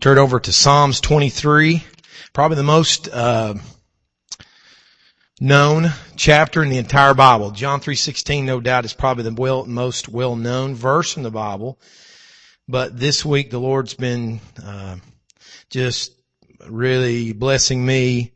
Turn over to Psalms 23, probably the most known chapter in the entire Bible. John 3:16, no doubt, is probably the most well-known verse in the Bible. But this week the Lord's been just really blessing me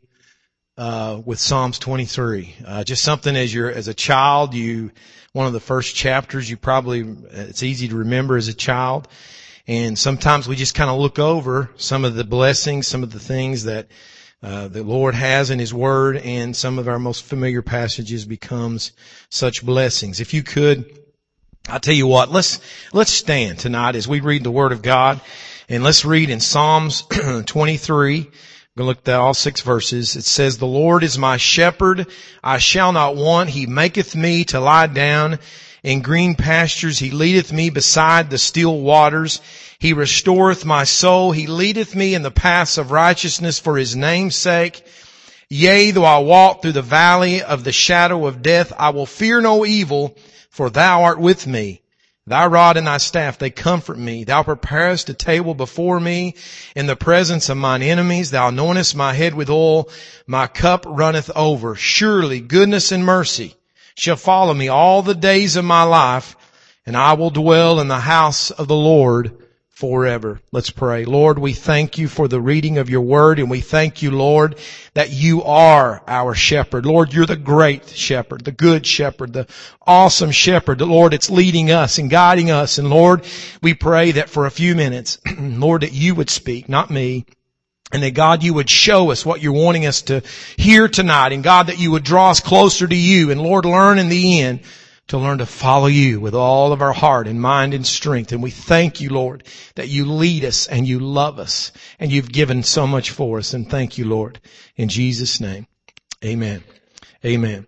with Psalms 23. Just something as a child, one of the first chapters it's easy to remember as a child. And sometimes we just kind of look over some of the blessings, some of the things that the Lord has in His Word, and some of our most familiar passages becomes such blessings. If you could, I'll tell you what, let's stand tonight as we read the Word of God, and let's read in Psalms 23. We're going to look at all 6 verses. It says, "The Lord is my shepherd, I shall not want. He maketh me to lie down in green pastures. He leadeth me beside the still waters. He restoreth my soul. He leadeth me in the paths of righteousness for His name's sake. Yea, though I walk through the valley of the shadow of death, I will fear no evil, for Thou art with me. Thy rod and Thy staff, they comfort me. Thou preparest a table before me in the presence of mine enemies. Thou anointest my head with oil. My cup runneth over. Surely goodness and mercy shall follow me all the days of my life, and I will dwell in the house of the Lord forever." Let's pray. Lord, we thank You for the reading of Your Word, and we thank You, Lord, that You are our shepherd. Lord, You're the great shepherd, the good shepherd, the awesome shepherd. The Lord, it's leading us and guiding us. And Lord, we pray that for a few minutes, Lord, that You would speak, not me. And that God, You would show us what You're wanting us to hear tonight. And God, that You would draw us closer to You. And Lord, learn in the end to learn to follow You with all of our heart and mind and strength. And we thank You, Lord, that You lead us and You love us. And You've given so much for us. And thank You, Lord. In Jesus' name, amen. Amen.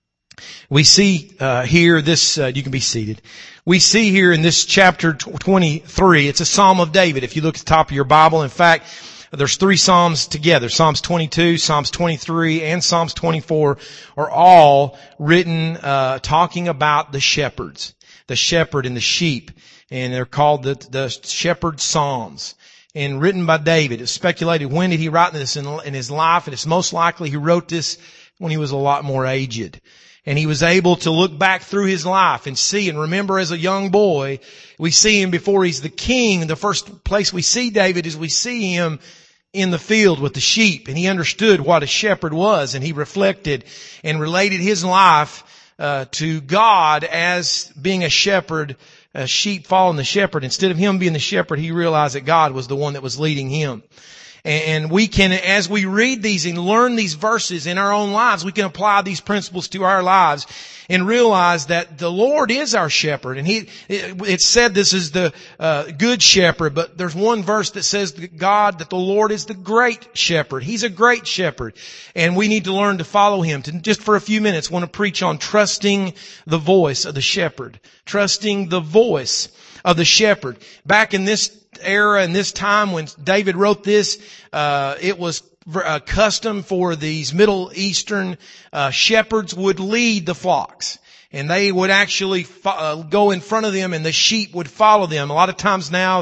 We see here this, you can be seated. We see here in this chapter 23, it's a Psalm of David. If you look at the top of your Bible, in fact, there's 3 Psalms together. Psalms 22, Psalms 23, and Psalms 24 are all written, talking about the shepherds, the shepherd and the sheep. And they're called the shepherd Psalms. And written by David. It's speculated, when did he write this in his life? And it's most likely he wrote this when he was a lot more aged. And he was able to look back through his life and see and remember as a young boy. We see him before he's the king. The first place we see David is we see him in the field with the sheep. And he understood what a shepherd was. And he reflected and related his life to God as being a shepherd, a sheep following the shepherd. Instead of him being the shepherd, he realized that God was the one that was leading him. And we can, as we read these and learn these verses in our own lives, we can apply these principles to our lives and realize that the Lord is our shepherd. And it's said this is the good shepherd, but there's one verse that says that the Lord is the great shepherd. He's a great shepherd. And we need to learn to follow Him. Just for a few minutes, I want to preach on trusting the voice of the shepherd. Trusting the voice of the shepherd. Back in this era and this time when David wrote this, it was custom for these Middle Eastern shepherds would lead the flocks. And they would actually go in front of them, and the sheep would follow them. A lot of times now,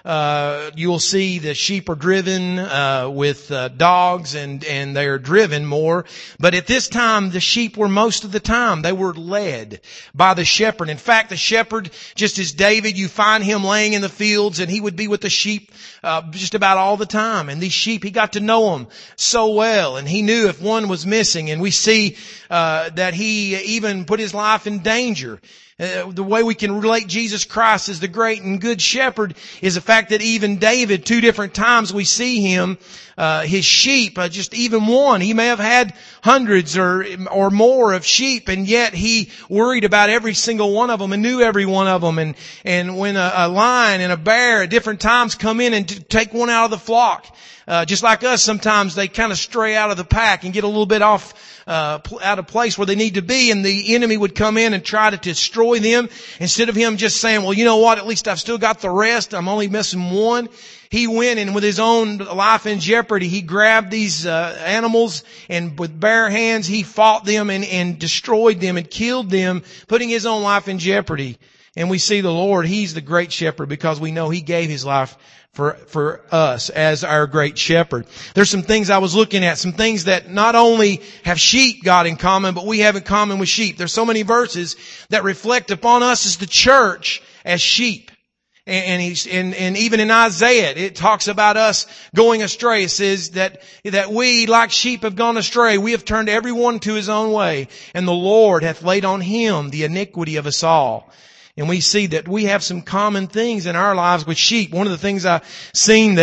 you will see the sheep are driven with dogs, and they are driven more. But at this time, the sheep were most of the time, they were led by the shepherd. In fact, the shepherd, just as David, you find him laying in the fields, and he would be with the sheep just about all the time. And these sheep, he got to know them so well, and he knew if one was missing. And we see that he even put his life in danger. The way we can relate Jesus Christ as the great and good shepherd is the fact that even David, 2 different times we see him, his sheep, just even one, he may have had hundreds or more of sheep, and yet he worried about every single one of them and knew every one of them. And when a lion and a bear at different times come in and take one out of the flock, just like us, sometimes they kind of stray out of the pack and get a little bit off out of place where they need to be, and the enemy would come in and try to destroy them. Instead of him just saying, well, you know what, at least I've still got the rest, I'm only missing one, he went and with his own life in jeopardy, he grabbed these animals, and with bare hands he fought them and destroyed them and killed them, putting his own life in jeopardy. And we see the Lord, He's the great shepherd, because we know He gave His life for us as our great shepherd. There's some things I was looking at, some things that not only have sheep got in common, but we have in common with sheep. There's so many verses that reflect upon us as the church as sheep. And even in Isaiah, it talks about us going astray. It says that we, like sheep, have gone astray. We have turned everyone to his own way, and the Lord hath laid on him the iniquity of us all. And we see that we have some common things in our lives with sheep. One of the things I've seen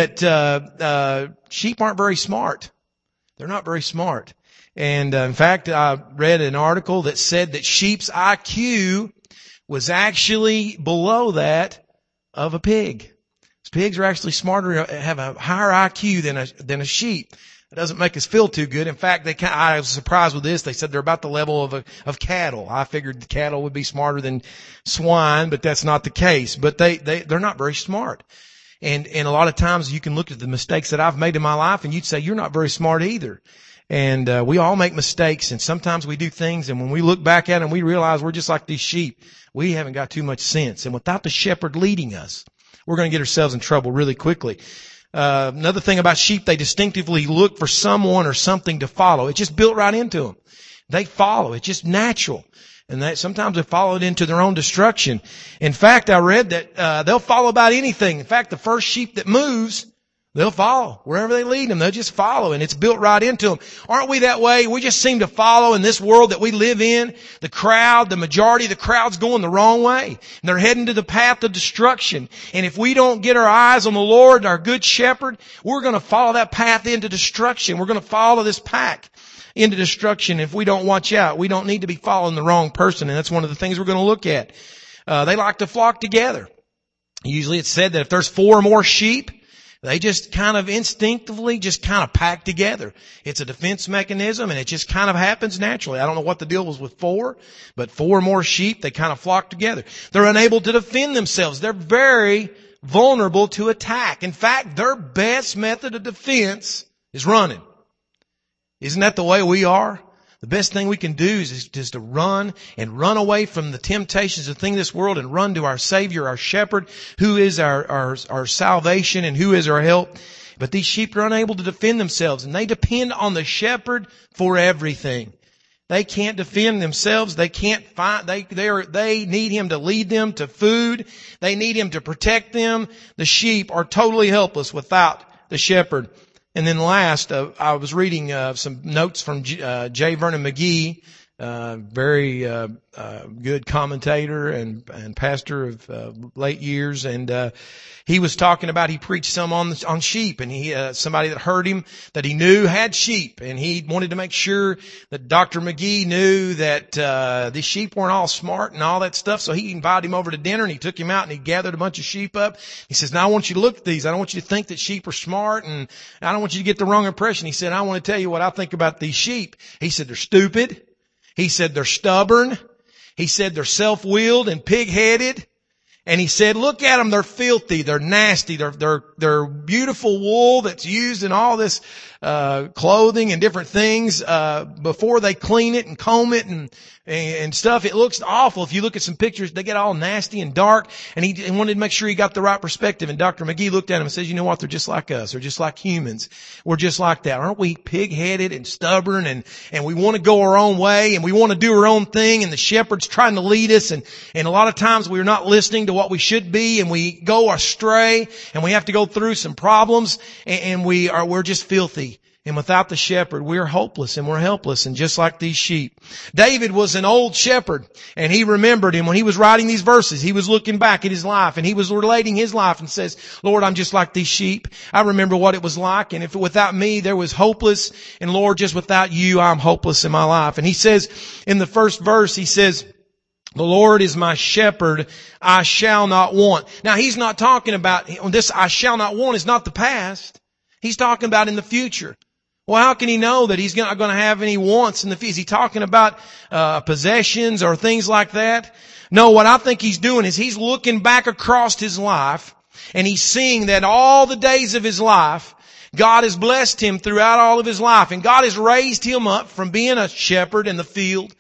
that sheep aren't very smart. They're not very smart. And in fact, I read an article that said that sheep's IQ was actually below that of a pig. Pigs are actually smarter, have a higher IQ than a sheep. It doesn't make us feel too good. In fact, I was surprised with this. They said they're about the level of cattle. I figured the cattle would be smarter than swine, but that's not the case. But they're not very smart. And a lot of times you can look at the mistakes that I've made in my life and you'd say, you're not very smart either. And we all make mistakes, and sometimes we do things, and when we look back at them, we realize we're just like these sheep. We haven't got too much sense. And without the shepherd leading us, we're going to get ourselves in trouble really quickly. Another thing about sheep, they distinctively look for someone or something to follow. It's just built right into them. They follow. It's just natural. And sometimes they follow it into their own destruction. In fact, I read that they'll follow about anything. In fact, the first sheep that moves, they'll follow. Wherever they lead them, they'll just follow, and it's built right into them. Aren't we that way? We just seem to follow in this world that we live in. The majority of the crowd's going the wrong way. And they're heading to the path of destruction. And if we don't get our eyes on the Lord, our good shepherd, we're going to follow that path into destruction. We're going to follow this pack into destruction if we don't watch out. We don't need to be following the wrong person, and that's one of the things we're going to look at. They like to flock together. Usually it's said that if there's 4 or more sheep, they just kind of instinctively just kind of pack together. It's a defense mechanism, and it just kind of happens naturally. I don't know what the deal was with 4, but 4 or more sheep, they kind of flock together. They're unable to defend themselves. They're very vulnerable to attack. In fact, their best method of defense is running. Isn't that the way we are? The best thing we can do is to run and run away from the temptations of things of this world and run to our Savior, our Shepherd, who is our salvation and who is our help. But these sheep are unable to defend themselves, and they depend on the Shepherd for everything. They can't defend themselves. They can't find, they need Him to lead them to food. They need Him to protect them. The sheep are totally helpless without the Shepherd. And then last, I was reading some notes from J. Vernon McGee, very good commentator and pastor of late years, and he was talking about, he preached some on sheep, and he somebody that heard him that he knew had sheep, and he wanted to make sure that Dr. McGee knew that the sheep weren't all smart and all that stuff. So he invited him over to dinner, and he took him out, and he gathered a bunch of sheep up. He says, "Now I want you to look at these. I don't want you to think that sheep are smart, and I don't want you to get the wrong impression." He said, "I want to tell you what I think about these sheep." He said, "They're stupid." He said, "They're stubborn." He said, "They're self-willed and pig-headed." And he said, "Look at them. They're filthy. They're nasty. They're beautiful wool that's used in all this, clothing and different things, before they clean it and comb it and stuff. It looks awful. If you look at some pictures, they get all nasty and dark." And he wanted to make sure he got the right perspective. And Dr. McGee looked at him and says, "You know what? They're just like us. They're just like humans. We're just like that. Aren't we pig-headed and stubborn, and we want to go our own way, and we want to do our own thing, and the shepherd's trying to lead us, and a lot of times we're not listening to what we should be, and we go astray, and we have to go through some problems, and we're just filthy. And without the shepherd, we're hopeless and we're helpless, and just like these sheep." David was an old shepherd, and he remembered him when he was writing these verses. He was looking back at his life, and he was relating his life and says, "Lord, I'm just like these sheep. I remember what it was like, and if without me there was hopeless, and Lord, just without you, I'm hopeless in my life." And he says in the first verse, he says, "The Lord is my shepherd, I shall not want." Now he's not talking about this. "I shall not want" is not the past. He's talking about in the future. Well, how can he know that he's not going to have any wants in the future? Is he talking about possessions or things like that? No, what I think he's doing is he's looking back across his life, and he's seeing that all the days of his life, God has blessed him throughout all of his life, and God has raised him up from being a shepherd in the field.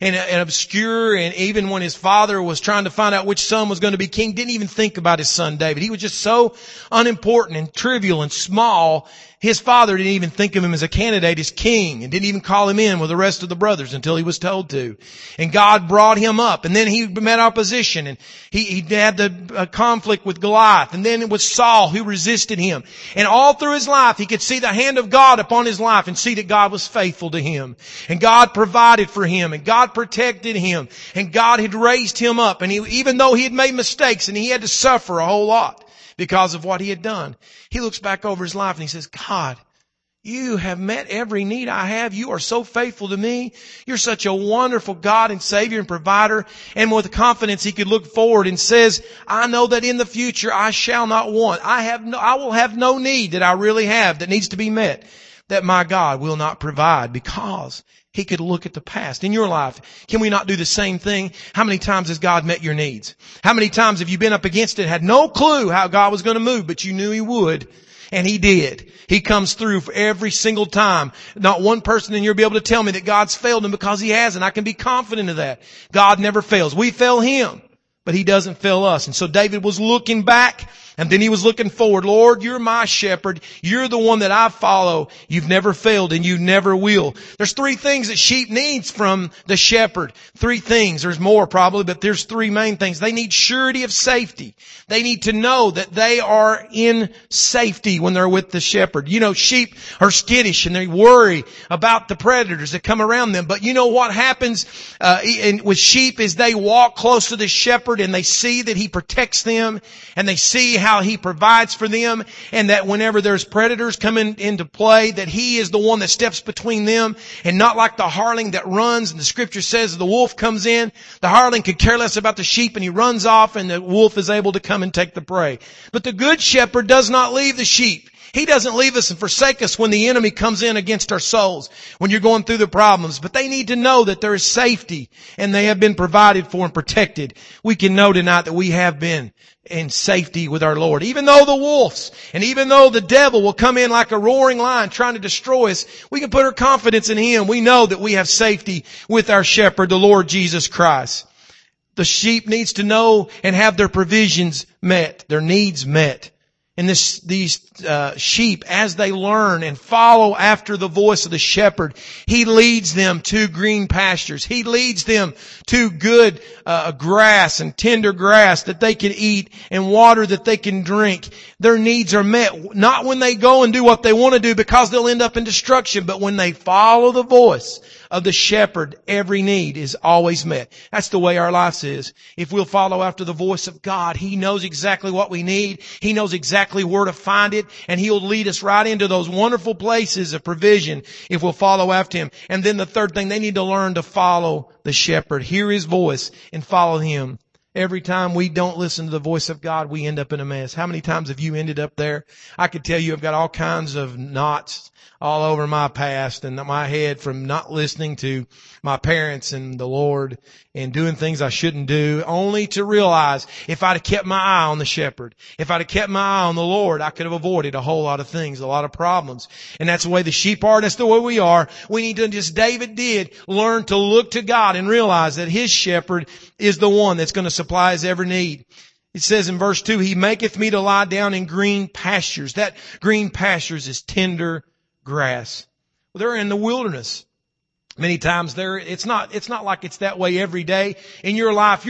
and obscure. And even when his father was trying to find out which son was going to be king, didn't even think about his son David. He was just so unimportant and trivial and small. His father didn't even think of him as a candidate as king and didn't even call him in with the rest of the brothers until he was told to. And God brought him up, and then he met opposition, and he had the conflict with Goliath, and then it was Saul who resisted him. And all through his life, he could see the hand of God upon his life and see that God was faithful to him. And God provided for him, and God protected him, and God had raised him up. And even though he had made mistakes and he had to suffer a whole lot because of what he had done, he looks back over his life and he says, God, you have met every need I have. You are so faithful to me. You're such a wonderful God and Savior and provider. And with confidence, he could look forward and says, I know that in the future I shall not want. I will have no need that I really have that needs to be met, that my God will not provide, because he could look at the past. In your life, can we not do the same thing? How many times has God met your needs? How many times have you been up against it, had no clue how God was going to move, but you knew he would? And he did. He comes through for every single time. Not one person in here will be able to tell me that God's failed him, because he hasn't. I can be confident of that. God never fails. We fail him, but he doesn't fail us. And so David was looking back, and then he was looking forward. Lord, you're my shepherd. You're the one that I follow. You've never failed, and you never will. There's 3 things that sheep needs from the shepherd. 3 things. There's more probably, but there's 3 main things. They need surety of safety. They need to know that they are in safety when they're with the shepherd. You know, sheep are skittish and they worry about the predators that come around them. But you know what happens with sheep is they walk close to the shepherd and they see that he protects them, and they see how he provides for them, and that whenever there's predators coming into play, that he is the one that steps between them, and not like the hireling that runs. And the scripture says the wolf comes in, the hireling could care less about the sheep and he runs off, and the wolf is able to come and take the prey. But the good shepherd does not leave the sheep. He doesn't leave us and forsake us when the enemy comes in against our souls, when you're going through the problems. But they need to know that there is safety, and they have been provided for and protected. We can know tonight that we have been in safety with our Lord. Even though the wolves and even though the devil will come in like a roaring lion trying to destroy us, we can put our confidence in him. We know that we have safety with our shepherd, the Lord Jesus Christ. The sheep needs to know and have their provisions met, their needs met. And these sheep, as they learn and follow after the voice of the shepherd, he leads them to green pastures. He leads them to good grass and tender grass that they can eat, and water that they can drink. Their needs are met, not when they go and do what they want to do, because they'll end up in destruction, but when they follow the voice of the shepherd, every need is always met. That's the way our life is. If we'll follow after the voice of God, he knows exactly what we need. He knows exactly where to find it, and he'll lead us right into those wonderful places of provision if we'll follow after him. And then the third thing, they need to learn to follow the shepherd, hear his voice, and follow him. Every time we don't listen to the voice of God, we end up in a mess. How many times have you ended up there? I could tell you I've got all kinds of knots all over my past and my head from not listening to my parents and the Lord and doing things I shouldn't do, only to realize if I'd have kept my eye on the shepherd, if I'd have kept my eye on the Lord, I could have avoided a whole lot of things, a lot of problems. And that's the way the sheep are. That's the way we are. We need to, just David did, learn to look to God and realize that his shepherd is the one that's going to supply his every need. It says in verse 2, he maketh me to lie down in green pastures. That green pastures is tender grass. Well, they're in the wilderness. Many times it's not like it's that way every day. In your life,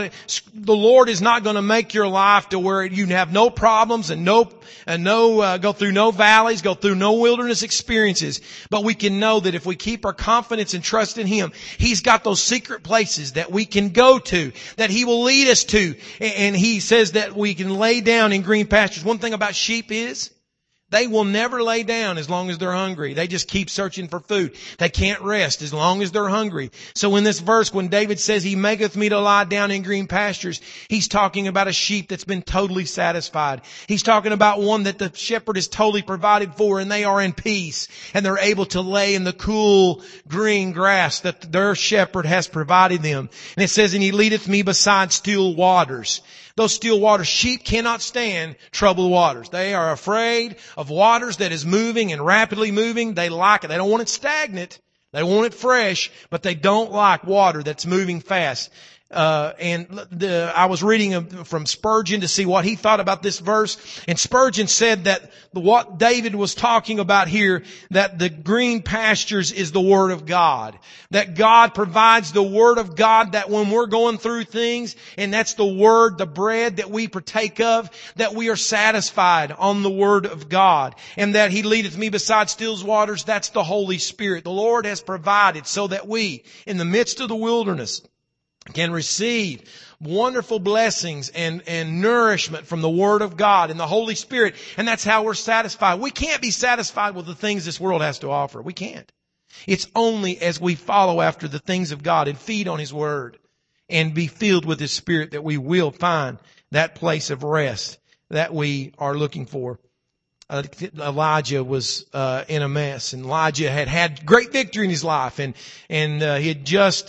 the Lord is not going to make your life to where you have no problems and go through no valleys, go through no wilderness experiences. But we can know that if we keep our confidence and trust in him, he's got those secret places that we can go to, that he will lead us to. And he says that we can lay down in green pastures. One thing about sheep is, they will never lay down as long as they're hungry. They just keep searching for food. They can't rest as long as they're hungry. So in this verse, when David says, he maketh me to lie down in green pastures, he's talking about a sheep that's been totally satisfied. He's talking about one that the shepherd is totally provided for, and they are in peace, and they're able to lay in the cool green grass that their shepherd has provided them. And it says, and he leadeth me beside still waters. Those still waters, sheep cannot stand troubled waters. They are afraid of waters that is moving and rapidly moving. They like it. They don't want it stagnant. They want it fresh, but they don't like water that's moving fast. I was reading from Spurgeon to see what he thought about this verse. And Spurgeon said that what David was talking about here, that the green pastures is the Word of God. That God provides the Word of God, that when we're going through things, and that's the Word, the bread that we partake of, that we are satisfied on the Word of God. And that He leadeth me beside still waters, that's the Holy Spirit. The Lord has provided so that we, in the midst of the wilderness, can receive wonderful blessings and nourishment from the Word of God and the Holy Spirit. And that's how we're satisfied. We can't be satisfied with the things this world has to offer. We can't. It's only as we follow after the things of God and feed on His Word and be filled with His Spirit that we will find that place of rest that we are looking for. Elijah was in a mess, and Elijah had great victory in his life, and he had just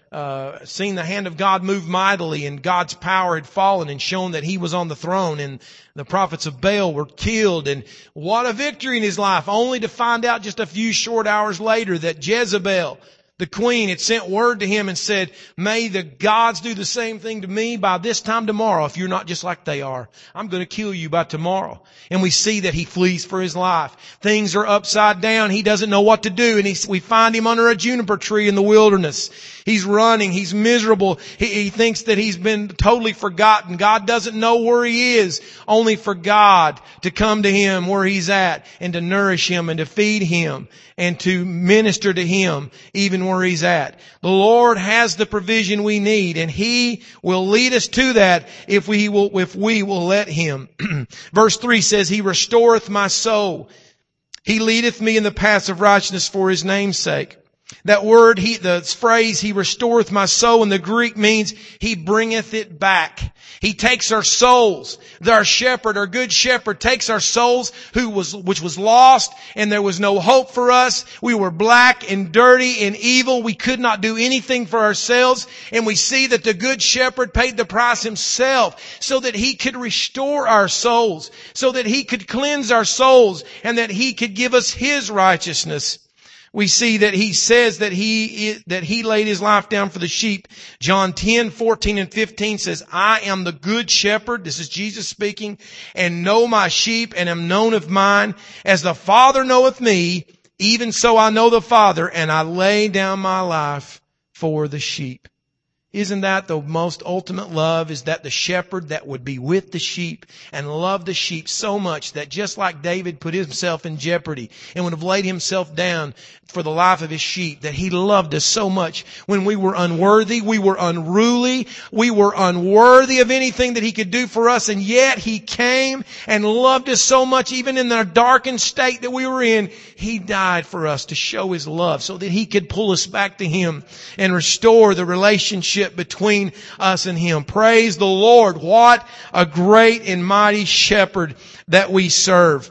seen the hand of God move mightily, and God's power had fallen and shown that He was on the throne, and the prophets of Baal were killed, and what a victory in his life, only to find out just a few short hours later that Jezebel, the queen, had sent word to him and said, may the gods do the same thing to me by this time tomorrow if you're not just like they are. I'm going to kill you by tomorrow. And we see that he flees for his life. Things are upside down. He doesn't know what to do. And we find him under a juniper tree in the wilderness. He's running. He's miserable. He thinks that he's been totally forgotten. God doesn't know where he is, only for God to come to him where he's at and to nourish him and to feed him and to minister to him even where he's at. The Lord has the provision we need, and He will lead us to that if we will let Him. Verse 3 says, He restoreth my soul. He leadeth me in the paths of righteousness for His name's sake. That word, the phrase, He restoreth my soul, in the Greek means He bringeth it back. He takes our souls. Our shepherd, our good shepherd, takes our souls which was lost, and there was no hope for us. We were black and dirty and evil. We could not do anything for ourselves. And we see that the good shepherd paid the price Himself so that He could restore our souls, so that He could cleanse our souls, and that He could give us His righteousness. We see that He says that He laid His life down for the sheep. John 10:14 and 15 says, I am the good shepherd. This is Jesus speaking. And know my sheep and am known of mine. As the Father knoweth me, even so I know the Father, and I lay down my life for the sheep. Isn't that the most ultimate love? Is that the shepherd that would be with the sheep and love the sheep so much that just like David put himself in jeopardy and would have laid himself down for the life of his sheep, that He loved us so much when we were unworthy, we were unruly, we were unworthy of anything that He could do for us, and yet He came and loved us so much, even in the darkened state that we were in. He died for us to show His love so that He could pull us back to Him and restore the relationship between us and Him. Praise the Lord. What a great and mighty shepherd that we serve.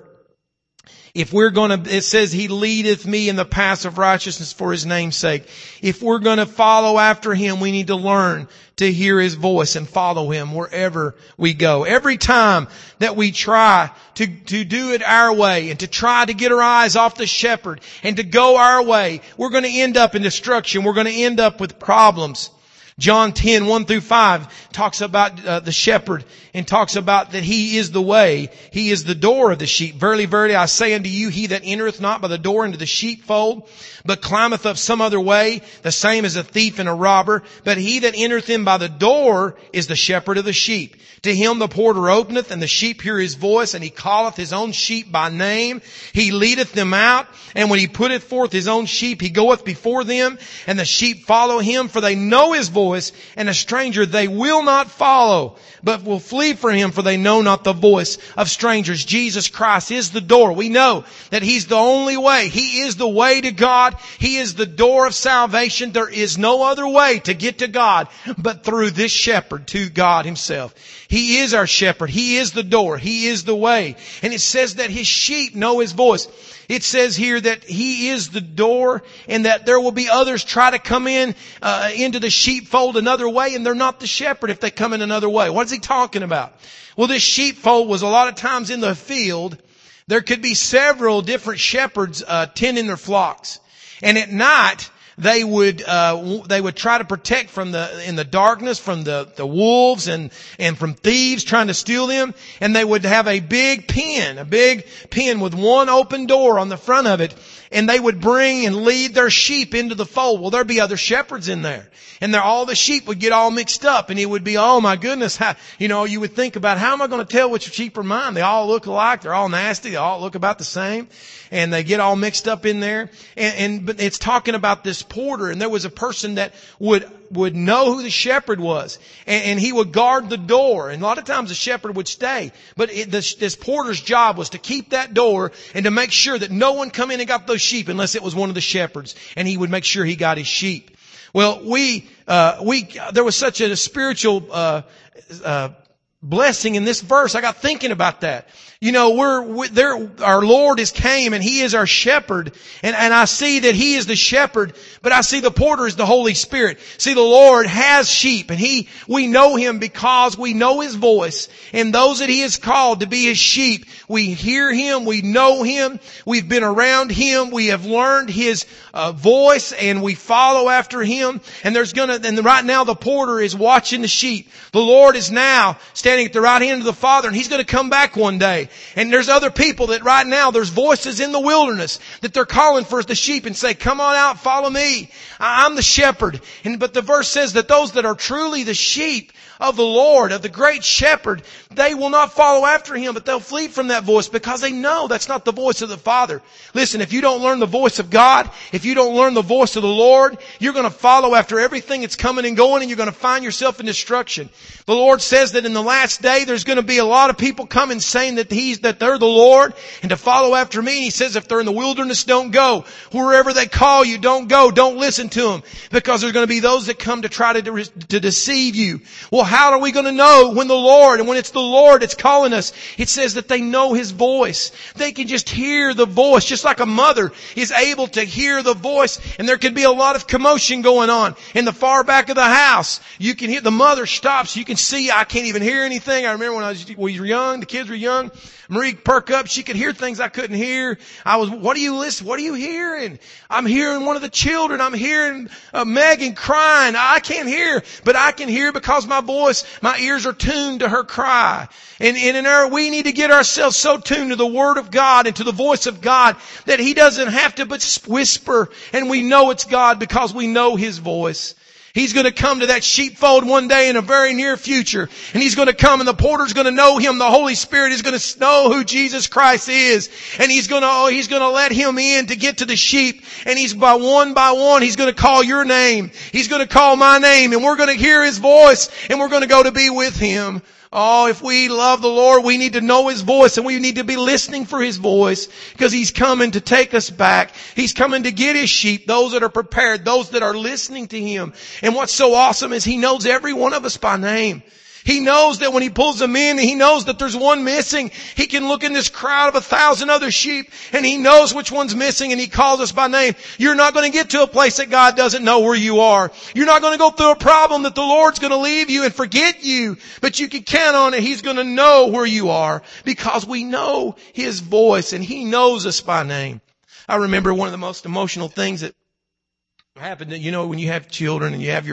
If we're it says He leadeth me in the paths of righteousness for His name's sake. If we're going to follow after Him, we need to learn to hear His voice and follow Him wherever we go. Every time that we try to do it our way and to try to get our eyes off the shepherd and to go our way, we're going to end up in destruction. We're going to end up with problems. John 10:1 through 5 talks about the shepherd and talks about that He is the way. He is the door of the sheep. Verily, verily, I say unto you, he that entereth not by the door into the sheepfold, but climbeth up some other way, the same is a thief and a robber. But he that entereth in by the door is the shepherd of the sheep. To him the porter openeth, and the sheep hear His voice, and He calleth His own sheep by name. He leadeth them out, and when He putteth forth His own sheep, He goeth before them, and the sheep follow Him, for they know His voice, and a stranger they will not follow, but will flee from Him, for they know not the voice of strangers. Jesus Christ is the door. We know that He's the only way. He is the way to God. He is the door of salvation. There is no other way to get to God but through this shepherd to God Himself. He is our shepherd. He is the door. He is the way. And it says that His sheep know His voice. It says here that He is the door, and that there will be others try to come into the sheepfold another way, and they're not the shepherd if they come in another way. What is He talking about? Well, this sheepfold was a lot of times in the field. There could be several different shepherds tending their flocks. And at night, they would try to protect in the darkness from the wolves and from thieves trying to steal them. And they would have a big pen with one open door on the front of it. And they would bring and lead their sheep into the fold. Well, there'd be other shepherds in there. And all the sheep would get all mixed up. And it would be, oh my goodness, you would think about, how am I going to tell which sheep are mine? They all look alike. They're all nasty. They all look about the same. And they get all mixed up in there. But it's talking about this porter. And there was a person that would know who the shepherd was. And he would guard the door. And a lot of times the shepherd would stay. But this porter's job was to keep that door and to make sure that no one come in and got those sheep unless it was one of the shepherds. And he would make sure he got his sheep. Well, there was such a spiritual, blessing in this verse. I got thinking about that. Our Lord came and He is our shepherd. And I see that He is the shepherd, but I see the porter is the Holy Spirit. See, the Lord has sheep and we know Him because we know His voice. And those that He has called to be His sheep, we hear Him, we know Him, we've been around Him, we have learned His voice and we follow after Him. And right now the porter is watching the sheep. The Lord is now standing at the right hand of the Father and He's going to come back one day. And there's other people that right now, there's voices in the wilderness that they're calling for the sheep and say, come on out, follow me. I'm the shepherd. But the verse says that those that are truly the sheep of the Lord, of the great shepherd, they will not follow after Him, but they'll flee from that voice because they know that's not the voice of the Father. Listen, if you don't learn the voice of God, if you don't learn the voice of the Lord, you're going to follow after everything that's coming and going and you're going to find yourself in destruction. The Lord says that in the last day there's going to be a lot of people coming saying that they're the Lord and to follow after me. And He says if they're in the wilderness, don't go. Wherever they call you, don't go. Don't listen to them because there's going to be those that come to try to deceive you. Well, how are we going to know when when it's the Lord that's calling us? It says that they know His voice. They can just hear the voice, just like a mother is able to hear the voice. And there can be a lot of commotion going on in the far back of the house. You can hear the mother stops. You can see, I can't even hear anything. I remember when we were young, the kids were young. Marie perk up. She could hear things I couldn't hear. What are you hearing? I'm hearing one of the children. I'm hearing Megan crying. I can't hear, but I can hear because my ears are tuned to her cry. And we need to get ourselves so tuned to the Word of God and to the voice of God that He doesn't have to but whisper. And we know it's God because we know His voice. He's going to come to that sheepfold one day in a very near future. And He's going to come and the porter's going to know Him. The Holy Spirit is going to know who Jesus Christ is. And He's going to let Him in to get to the sheep. And He's by one, He's going to call your name. He's going to call my name. And we're going to hear His voice. And we're going to go to be with Him. Oh, if we love the Lord, we need to know His voice and we need to be listening for His voice because He's coming to take us back. He's coming to get His sheep, those that are prepared, those that are listening to Him. And what's so awesome is He knows every one of us by name. He knows that when He pulls them in, He knows that there's one missing. He can look in this crowd of 1,000 other sheep and He knows which one's missing and He calls us by name. You're not going to get to a place that God doesn't know where you are. You're not going to go through a problem that the Lord's going to leave you and forget you. But you can count on it. He's going to know where you are because we know His voice and He knows us by name. I remember one of the most emotional things that happened, when you have children and you have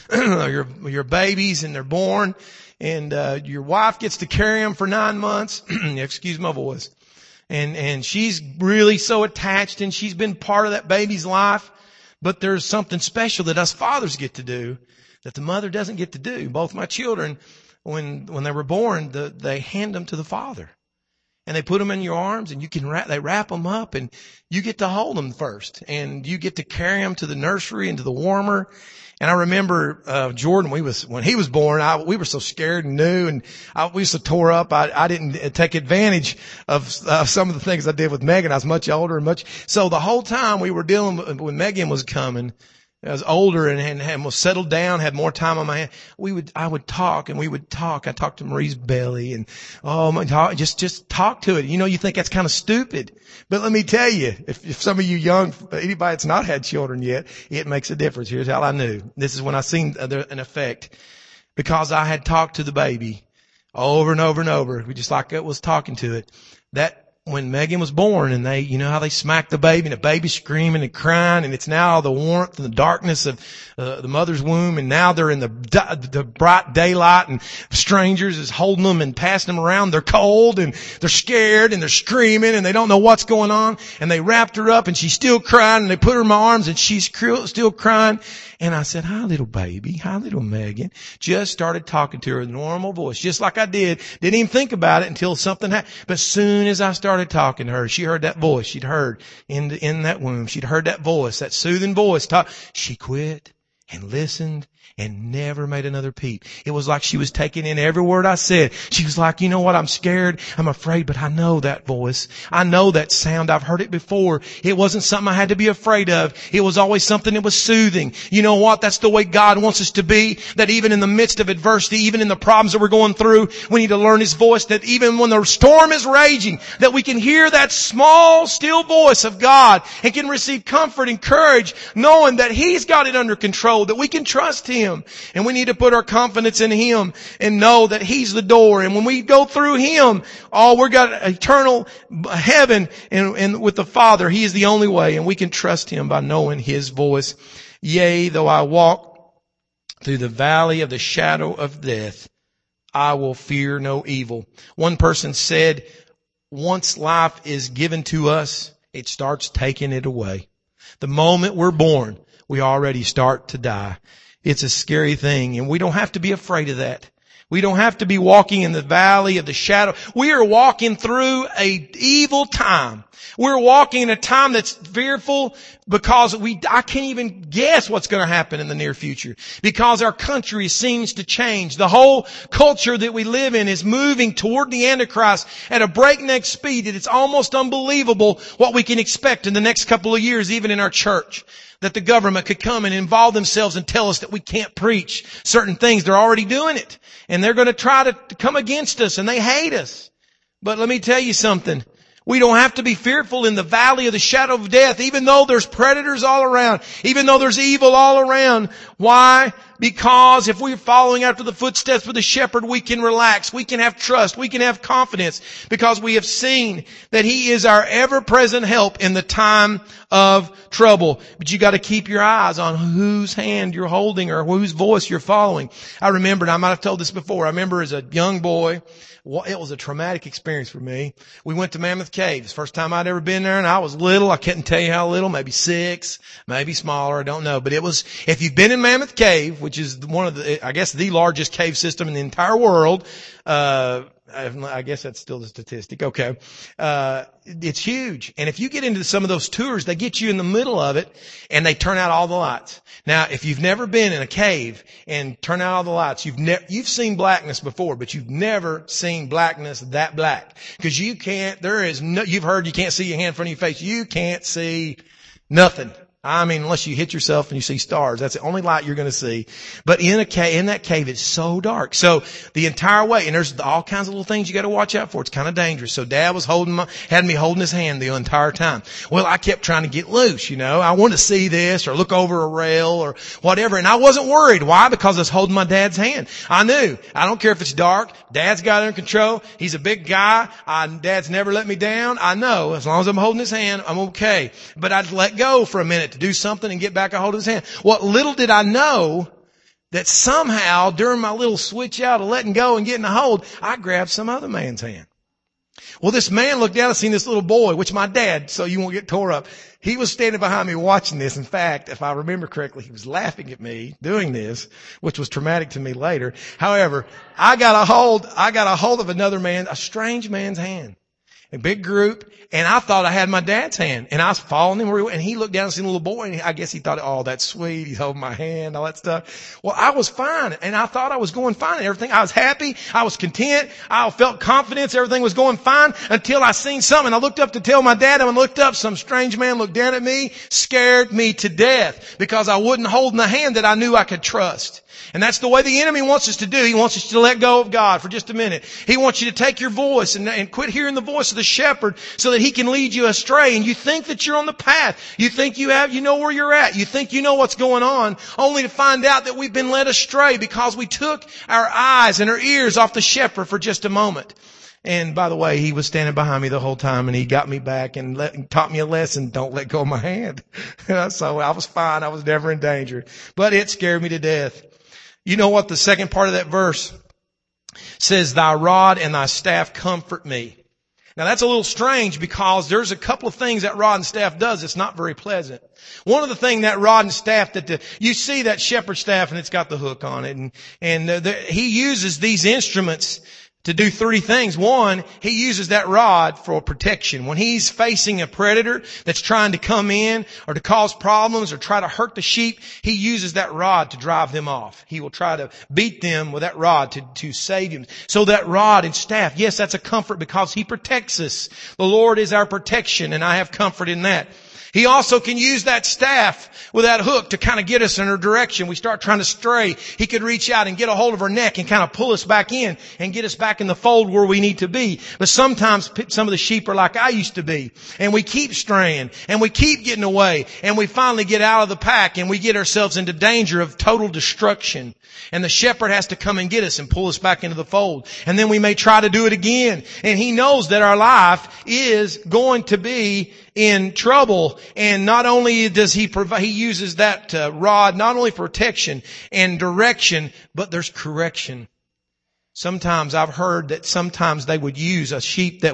your babies and they're born and your wife gets to carry them for 9 months. Excuse my voice. And she's really so attached and she's been part of that baby's life. But there's something special that us fathers get to do that the mother doesn't get to do. Both my children, when they were born, they hand them to the father. And they put them in your arms and they wrap them up and you get to hold them first and you get to carry them to the nursery and to the warmer. And I remember, Jordan, when he was born, we were so scared and new and we used to tore up. I didn't take advantage of some of the things I did with Megan. I was much older so the whole time we were dealing when Megan was coming, I was older and was settled down, had more time on my hand. I would talk and we would talk. I talked to Marie's belly and, just talk to it. You think that's kind of stupid. But let me tell you, if some of you young, anybody that's not had children yet, it makes a difference. Here's how I knew. This is when I seen an effect. Because I had talked to the baby over and over and over. Just like it was talking to it. That when Megan was born and you know how they smack the baby and the baby's screaming and crying and it's now the warmth and the darkness of the mother's womb and now they're in the bright daylight and strangers is holding them and passing them around. They're cold and they're scared and they're screaming and they don't know what's going on and they wrapped her up and she's still crying and they put her in my arms and she's still crying. And I said, hi, little baby. Hi, little Megan. Just started talking to her in a normal voice, just like I did. Didn't even think about it until something happened. But as soon as I started talking to her, she heard that voice she'd heard in that womb. She'd heard that voice, that soothing voice. She quit and listened and never made another peep. It was like she was taking in every word I said. She was like, you know what? I'm scared. I'm afraid, but I know that voice. I know that sound. I've heard it before. It wasn't something I had to be afraid of. It was always something that was soothing. You know what? That's the way God wants us to be. That even in the midst of adversity, even in the problems that we're going through, we need to learn His voice. That even when the storm is raging, that we can hear that small, still voice of God and can receive comfort and courage knowing that He's got it under control, that we can trust Him. And we need to put our confidence in Him and know that He's the door. And when we go through Him, we've got eternal heaven and with the Father. He is the only way, and we can trust Him by knowing His voice. Yea, though I walk through the valley of the shadow of death, I will fear no evil. One person said, once life is given to us, it starts taking it away. The moment we're born, we already start to die. It's a scary thing, and we don't have to be afraid of that. We don't have to be walking in the valley of the shadow. We are walking through a evil time. We're walking in a time that's fearful because I can't even guess what's going to happen in the near future because our country seems to change. The whole culture that we live in is moving toward the Antichrist at a breakneck speed. It's almost unbelievable what we can expect in the next couple of years, even in our church. That the government could come and involve themselves and tell us that we can't preach certain things. They're already doing it. And they're going to try to come against us, and they hate us. But let me tell you something. We don't have to be fearful in the valley of the shadow of death, even though there's predators all around, even though there's evil all around. Why? Because if we're following after the footsteps of the shepherd, we can relax, we can have trust, we can have confidence, because we have seen that He is our ever-present help in the time of trouble. But you got to keep your eyes on whose hand you're holding or whose voice you're following. I remember, and I might have told this before, I remember as a young boy, it was a traumatic experience for me. We went to Mammoth Caves. First time I'd ever been there, and I was little. I couldn't tell you how little, maybe 6, maybe smaller, I don't know. But it was, if you've been in Mammoth Cave, which is one of the, I guess the largest cave system in the entire world, I guess that's still the statistic. Okay. It's huge. And if you get into some of those tours, they get you in the middle of it and they turn out all the lights. Now, if you've never been in a cave and turn out all the lights, you've seen blackness before, but you've never seen blackness that black. Cause you've heard you can't see your hand in front of your face. You can't see nothing. I mean, unless you hit yourself and you see stars. That's the only light you're going to see. But in that cave, it's so dark. So the entire way, and there's all kinds of little things you got to watch out for. It's kind of dangerous. So Dad was had me holding his hand the entire time. Well, I kept trying to get loose, you know. I wanted to see this or look over a rail or whatever. And I wasn't worried. Why? Because I was holding my dad's hand. I knew. I don't care if it's dark. Dad's got it under control. He's a big guy. Dad's never let me down. I know. As long as I'm holding his hand, I'm okay. But I'd let go for a minute to do something and get back a hold of his hand. What little did I know that somehow during my little switch out of letting go and getting a hold, I grabbed some other man's hand. Well, this man looked down and seen this little boy, which my dad, so you won't get tore up. He was standing behind me watching this. In fact, if I remember correctly, he was laughing at me doing this, which was traumatic to me later. However, I got a hold of another man, a strange man's hand. A big group, and I thought I had my dad's hand, and I was following him, and he looked down and seen the little boy, and I guess he thought, oh, that's sweet, he's holding my hand, all that stuff. Well, I was fine, and I thought I was going fine, and everything, I was happy, I was content, I felt confidence, everything was going fine, until I seen something. I looked up to tell my dad, and when I looked up, some strange man looked down at me, scared me to death, because I wasn't holding the hand that I knew I could trust. And that's the way the enemy wants us to do. He wants us to let go of God for just a minute. He wants you to take your voice and quit hearing the voice of the shepherd so that he can lead you astray. And you think that you're on the path. You think you know where you're at. You think you know what's going on, only to find out that we've been led astray because we took our eyes and our ears off the shepherd for just a moment. And by the way, he was standing behind me the whole time, and he got me back and taught me a lesson. Don't let go of my hand. So I was fine. I was never in danger, but it scared me to death. You know what the second part of that verse says? Thy rod and thy staff comfort me. Now that's a little strange because there's a couple of things that rod and staff does. It's not very pleasant. One of the things that rod and staff you see that shepherd staff and it's got the hook on it, and he uses these instruments to do three things. One, he uses that rod for protection. When he's facing a predator that's trying to come in or to cause problems or try to hurt the sheep, he uses that rod to drive them off. He will try to beat them with that rod to save them. So that rod and staff, yes, that's a comfort because he protects us. The Lord is our protection, and I have comfort in that. He also can use that staff with that hook to kind of get us in a direction. We start trying to stray. He could reach out and get a hold of our neck and kind of pull us back in and get us back in the fold where we need to be. But sometimes some of the sheep are like I used to be. And we keep straying and we keep getting away and we finally get out of the pack and we get ourselves into danger of total destruction. And the shepherd has to come and get us and pull us back into the fold. And then we may try to do it again. And he knows that our life is going to be in trouble. And not only does he uses that rod not only for protection and direction, but there's correction. Sometimes I've heard that sometimes they would use a sheep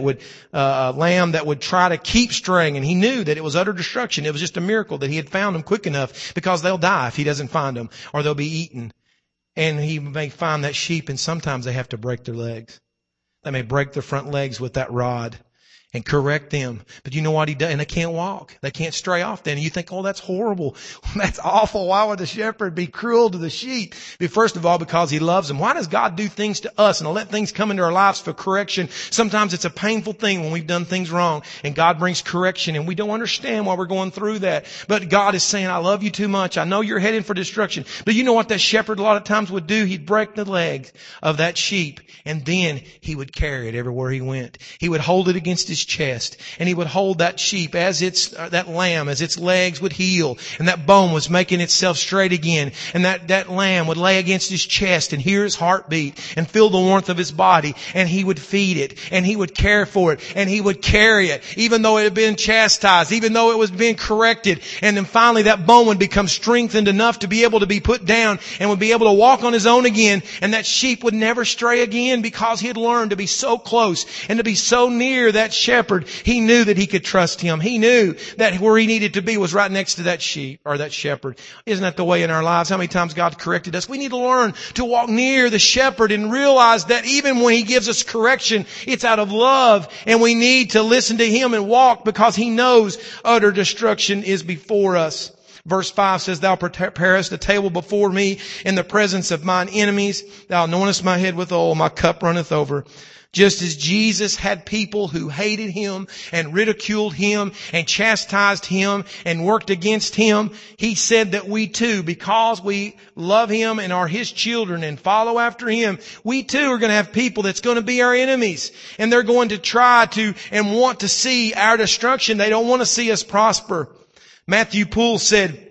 a lamb that would try to keep straying, and he knew that it was utter destruction. It was just a miracle that he had found them quick enough, because they'll die if he doesn't find them, or they'll be eaten. And he may find that sheep, and sometimes they have to break their legs. They may break their front legs with that rod and correct them. But you know what he does? And they can't walk. They can't stray off then. And you think, oh, that's horrible. That's awful. Why would the shepherd be cruel to the sheep? First of all, because he loves them. Why does God do things to us and let things come into our lives for correction? Sometimes it's a painful thing when we've done things wrong, and God brings correction, and we don't understand why we're going through that. But God is saying, I love you too much. I know you're heading for destruction. But you know what that shepherd a lot of times would do? He'd break the legs of that sheep, and then he would carry it everywhere he went. He would hold it against his chest, and he would hold that sheep as that lamb, as its legs would heal, and that bone was making itself straight again, and that lamb would lay against his chest and hear his heartbeat and feel the warmth of his body, and he would feed it, and he would care for it, and he would carry it, even though it had been chastised, even though it was being corrected, and then finally that bone would become strengthened enough to be able to be put down and would be able to walk on his own again, and that sheep would never stray again because he had learned to be so close and to be so near that shepherd. He knew that he could trust him. He knew that where he needed to be was right next to that sheep or that shepherd. Isn't that the way in our lives? How many times God corrected us? We need to learn to walk near the shepherd and realize that even when he gives us correction, it's out of love, and we need to listen to him and walk because he knows utter destruction is before us. Verse 5 says, Thou preparest a table before me in the presence of mine enemies. Thou anointest my head with oil, my cup runneth over. Just as Jesus had people who hated him and ridiculed him and chastised him and worked against him, he said that we too, because we love him and are his children and follow after him, we too are going to have people that's going to be our enemies. And they're going to try to and want to see our destruction. They don't want to see us prosper. Matthew Poole said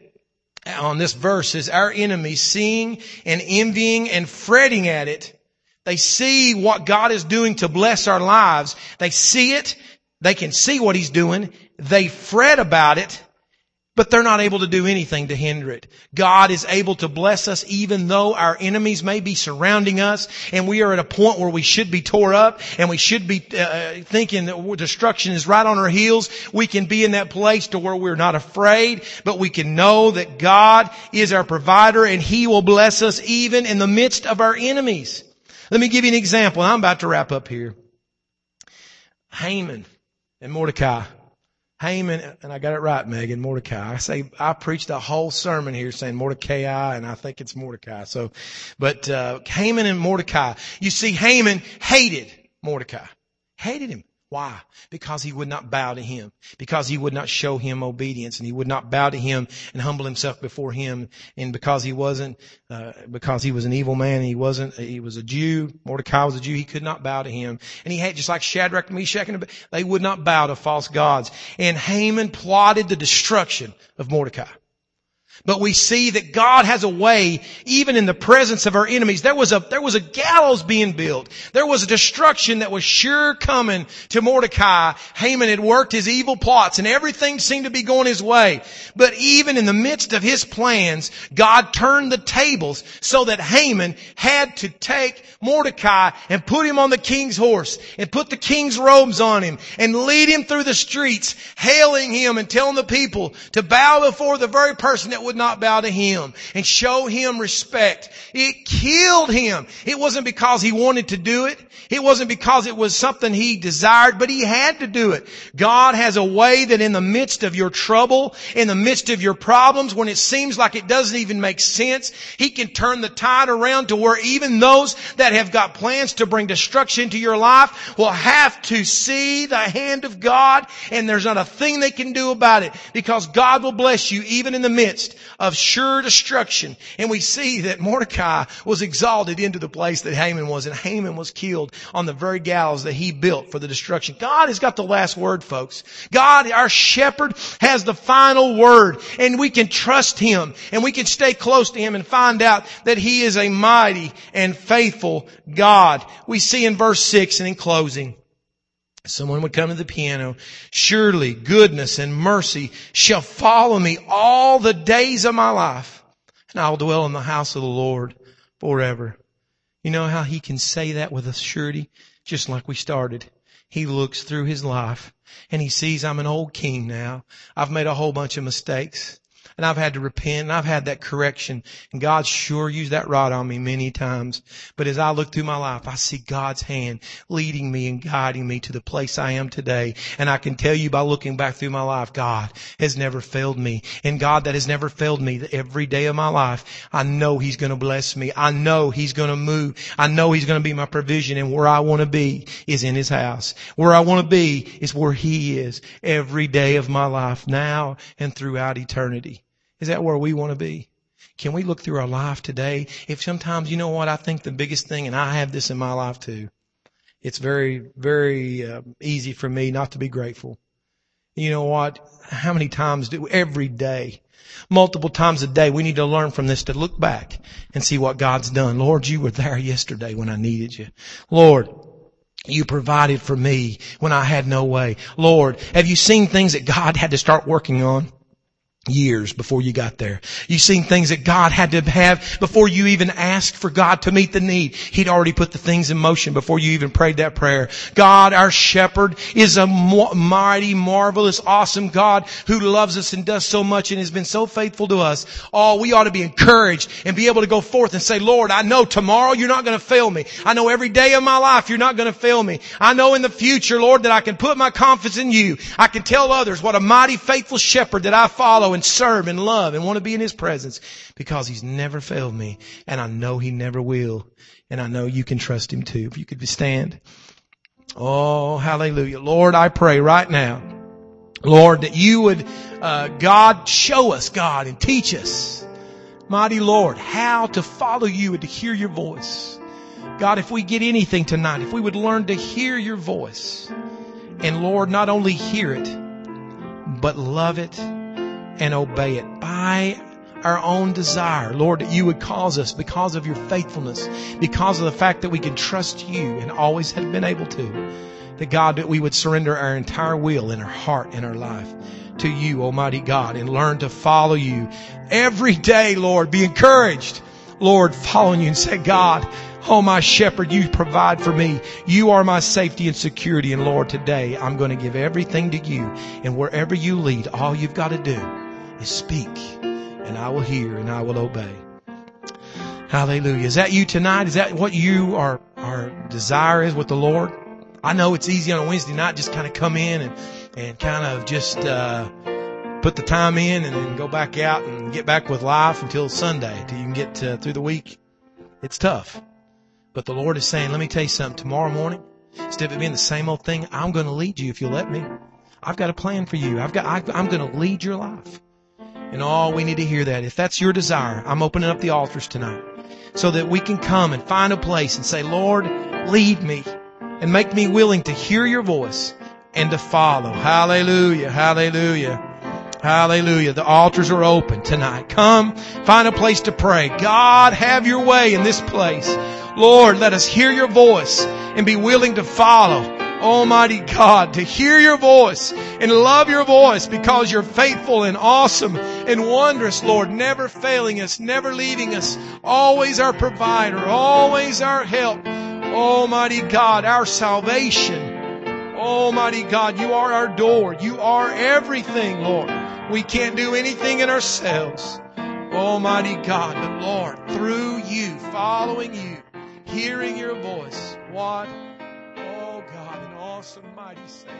on this verse, is our enemies seeing and envying and fretting at it. They see what God is doing to bless our lives. They see it. They can see what he's doing. They fret about it, but they're not able to do anything to hinder it. God is able to bless us even though our enemies may be surrounding us, and we are at a point where we should be tore up and we should be thinking that destruction is right on our heels. We can be in that place to where we're not afraid, but we can know that God is our provider and he will bless us even in the midst of our enemies. Let me give you an example. I'm about to wrap up here. Haman and Mordecai. Haman, and I got it right, Megan, Mordecai. I preached a whole sermon here saying Mordecai, and I think it's Mordecai. But Haman and Mordecai. You see, Haman hated Mordecai. Hated him. Why? Because he would not bow to him. Because he would not show him obedience, and he would not bow to him and humble himself before him. And because he was an evil man, he was a Jew. Mordecai was a Jew. He could not bow to him. And he had, just like Shadrach, Meshach, and Abednego, they would not bow to false gods. And Haman plotted the destruction of Mordecai. But we see that God has a way, even in the presence of our enemies. There was a gallows being built. There was a destruction that was sure coming to Mordecai. Haman had worked his evil plots and everything seemed to be going his way. But even in the midst of his plans, God turned the tables so that Haman had to take Mordecai and put him on the king's horse and put the king's robes on him and lead him through the streets, hailing him and telling the people to bow before the very person that would not bow to him and show him respect. It killed him. It wasn't because he wanted to do it. It wasn't because it was something he desired, but he had to do it. God has a way that in the midst of your trouble, in the midst of your problems, when it seems like it doesn't even make sense, He can turn the tide around to where even those that have got plans to bring destruction to your life will have to see the hand of God, and there's not a thing they can do about it, because God will bless you even in the midst of sure destruction. And we see that Mordecai was exalted into the place that Haman was, and Haman was killed on the very gallows that he built for the destruction. God has got the last word, folks. God, our shepherd, has the final word, and we can trust Him, and we can stay close to Him and find out that He is a mighty and faithful God. We see in verse 6, and in closing, someone would come to the piano. Surely goodness and mercy shall follow me all the days of my life, and I will dwell in the house of the Lord forever. You know how he can say that with a surety? Just like we started. He looks through his life and he sees I'm an old king now. I've made a whole bunch of mistakes. And I've had to repent, and I've had that correction. And God sure used that rod on me many times. But as I look through my life, I see God's hand leading me and guiding me to the place I am today. And I can tell you by looking back through my life, God has never failed me. And God that has never failed me every day of my life, I know He's going to bless me. I know He's going to move. I know He's going to be my provision. And where I want to be is in His house. Where I want to be is where He is every day of my life, now and throughout eternity. Is that where we want to be? Can we look through our life today? If sometimes, you know what, I think the biggest thing, and I have this in my life too, it's very, very easy for me not to be grateful. You know what? How many times every day, multiple times a day, we need to learn from this to look back and see what God's done. Lord, You were there yesterday when I needed You. Lord, You provided for me when I had no way. Lord, have you seen things that God had to start working on years before you got there? You've seen things that God had to have before you even asked for God to meet the need. He'd already put the things in motion before you even prayed that prayer. God, our shepherd, is a mighty, marvelous, awesome God who loves us and does so much and has been so faithful to us. Oh, we ought to be encouraged and be able to go forth and say, Lord, I know tomorrow You're not going to fail me. I know every day of my life You're not going to fail me. I know in the future, Lord, that I can put my confidence in You. I can tell others what a mighty, faithful shepherd that I follow and serve and love and want to be in His presence, because He's never failed me, and I know He never will, and I know you can trust Him too. If you could stand. Oh, hallelujah. Lord, I pray right now, Lord, that You would, God, show us, God, and teach us, mighty Lord, how to follow You and to hear Your voice. God, if we get anything tonight, if we would learn to hear Your voice, and Lord, not only hear it, but love it and obey it by our own desire. Lord, that You would cause us, because of Your faithfulness, because of the fact that we can trust You and always have been able to, that God, that we would surrender our entire will and our heart and our life to You, Almighty God, and learn to follow You every day, Lord. Be encouraged, Lord, following You and say, God, oh, my shepherd, You provide for me. You are my safety and security. And Lord, today I'm going to give everything to You. And wherever You lead, all You've got to do is speak, and I will hear and I will obey. Hallelujah. Is that you tonight? Is that what you our desire is with the Lord? I know it's easy on a Wednesday night, just kind of come in and kind of just put the time in and then go back out and get back with life until Sunday, till you can get through the week. It's tough. But the Lord is saying, let me tell you something. Tomorrow morning, instead of it being the same old thing, I'm going to lead you if you'll let me. I've got a plan for you. I'm going to lead your life. And all we need to hear that. If that's your desire, I'm opening up the altars tonight so that we can come and find a place and say, Lord, lead me and make me willing to hear Your voice and to follow. Hallelujah. Hallelujah. Hallelujah. The altars are open tonight. Come, find a place to pray. God, have your way in this place. Lord, let us hear your voice and be willing to follow. Almighty God, to hear your voice and love your voice because you're faithful and awesome and wondrous, Lord, never failing us, never leaving us, always our provider, always our help. Almighty God, our salvation. Almighty God, you are our door. You are everything, Lord. We can't do anything in ourselves. Almighty God, but Lord, through you, following you, hearing your voice, what? Oh God, an awesome, mighty Savior.